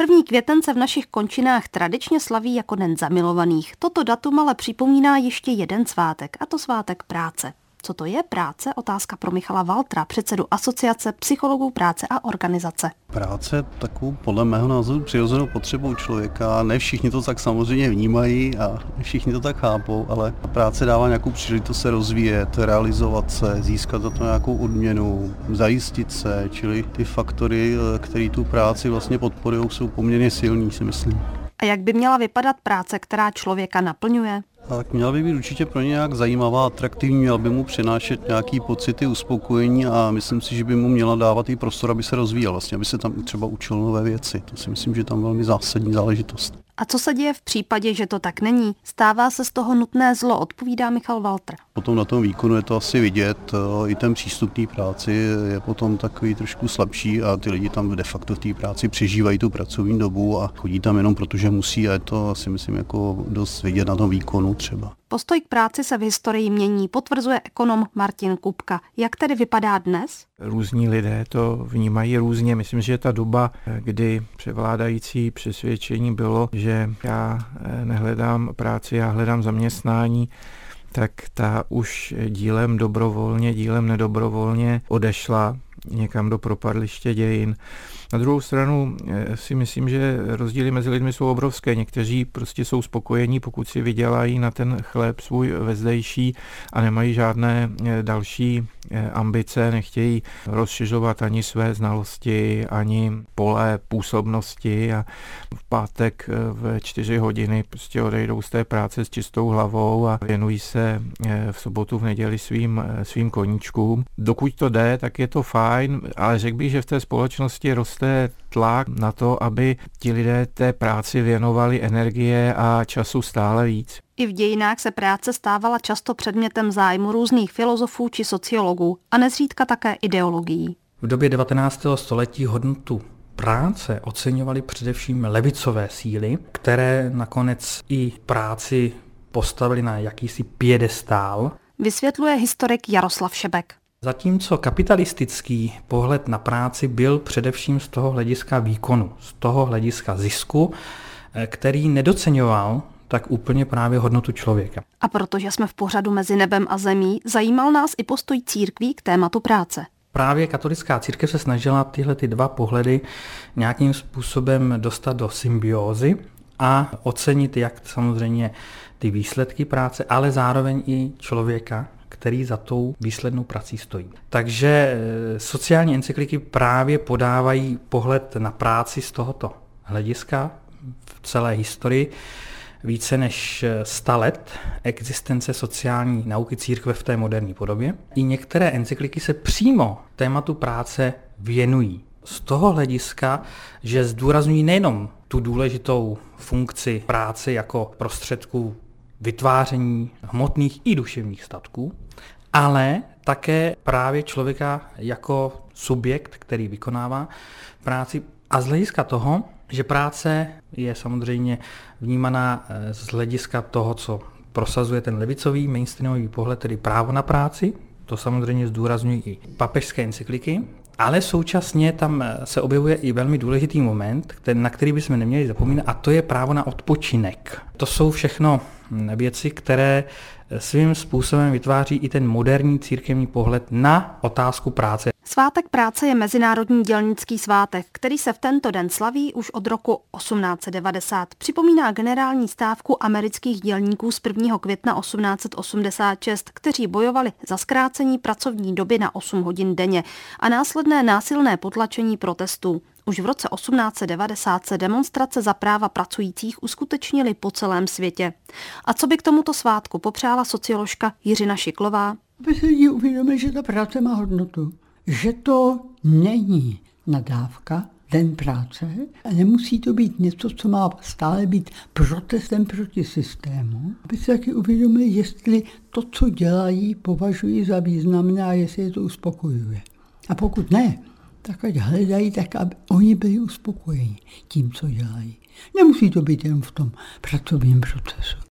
1. květen se v našich končinách tradičně slaví jako Den zamilovaných. Toto datum ale připomíná ještě jeden svátek, a to svátek práce. Co to je práce? Otázka pro Michala Waltra, předsedu Asociace psychologů práce a organizace. Práce je takovou podle mého názoru přirozenou potřebou člověka. Ne všichni to tak samozřejmě vnímají a všichni to tak chápou, ale práce dává nějakou příležitost se rozvíjet, realizovat se, získat za to nějakou odměnu, zajistit se, čili ty faktory, které tu práci vlastně podporují, jsou poměrně silný, si myslím. A jak by měla vypadat práce, která člověka naplňuje? Tak měla by být určitě pro ně nějak zajímavá, atraktivní, měla by mu přinášet nějaký pocity uspokojení a myslím si, že by mu měla dávat i prostor, aby se rozvíjel, vlastně, aby se tam třeba učil nové věci. To si myslím, že tam velmi zásadní záležitost. A co se děje v případě, že to tak není? Stává se z toho nutné zlo, odpovídá Michal Waltr. Potom na tom výkonu je to asi vidět, i ten přístup té práci je potom takový trošku slabší a ty lidi tam de facto v té práci přežívají tu pracovní dobu a chodí tam jenom protože musí a je to asi myslím jako dost vidět na tom výkonu třeba. Postoj k práci se v historii mění, potvrzuje ekonom Martin Kupka. Jak tedy vypadá dnes? Různí lidé to vnímají různě. Myslím, že ta doba, kdy převládající přesvědčení bylo, že já nehledám práci, já hledám zaměstnání, tak ta už dílem dobrovolně, dílem nedobrovolně odešla někam do propadliště dějin. Na druhou stranu si myslím, že rozdíly mezi lidmi jsou obrovské. Někteří prostě jsou spokojení, pokud si vydělají na ten chléb svůj vezdejší a nemají žádné další ambice, nechtějí rozšiřovat ani své znalosti, ani pole působnosti a v pátek v 4 hodiny prostě odejdou z té práce s čistou hlavou a věnují se v sobotu, v neděli svým koníčkům. Dokud to jde, tak je to fajn, ale řekl bych, že v té společnosti roste tlak na to, aby ti lidé té práci věnovali energie a času stále víc. I v dějinách se práce stávala často předmětem zájmu různých filozofů či sociologů a nezřídka také ideologií. V době 19. století hodnotu práce oceňovaly především levicové síly, které nakonec i práci postavili na jakýsi piedestál. Vysvětluje historik Jaroslav Šebek. Zatímco kapitalistický pohled na práci byl především z toho hlediska výkonu, z toho hlediska zisku, který nedoceňoval tak úplně právě hodnotu člověka. A protože jsme v pořadu Mezi nebem a zemí, zajímal nás i postoj církví k tématu práce. Právě katolická církev se snažila tyhle dva pohledy nějakým způsobem dostat do symbiózy a ocenit jak samozřejmě ty výsledky práce, ale zároveň i člověka, který za tou výslednou prací stojí. Takže sociální encykliky právě podávají pohled na práci z tohoto hlediska v celé historii. Více než 100 let existence sociální nauky církve v té moderní podobě. I některé encykliky se přímo tématu práce věnují. Z toho hlediska, že zdůrazňují nejenom tu důležitou funkci práce jako prostředku vytváření hmotných i duševních statků, ale také právě člověka jako subjekt, který vykonává práci a z hlediska toho, že práce je samozřejmě vnímaná z hlediska toho, co prosazuje ten levicový mainstreamový pohled, tedy právo na práci, to samozřejmě zdůrazňují i papežské encykliky, ale současně tam se objevuje i velmi důležitý moment, na který bychom neměli zapomínat, a to je právo na odpočinek. To jsou všechno věci, které svým způsobem vytváří i ten moderní církevní pohled na otázku práce. Svátek práce je mezinárodní dělnický svátek, který se v tento den slaví už od roku 1890. Připomíná generální stávku amerických dělníků z 1. května 1886, kteří bojovali za zkrácení pracovní doby na 8 hodin denně a následné násilné potlačení protestů. Už v roce 1890 se demonstrace za práva pracujících uskutečnily po celém světě. A co by k tomuto svátku popřála socioložka Jiřina Šiklová? Aby se lidi uvědomili, že ta práce má hodnotu. Že to není nadávka, den práce, a nemusí to být něco, co má stále být protestem proti systému. Aby se taky uvědomili, jestli to, co dělají, považují za významné a jestli je to uspokojuje. A pokud ne, tak ať hledají tak, aby oni byli uspokojeni tím, co dělají. Nemusí to být jen v tom pracovním procesu.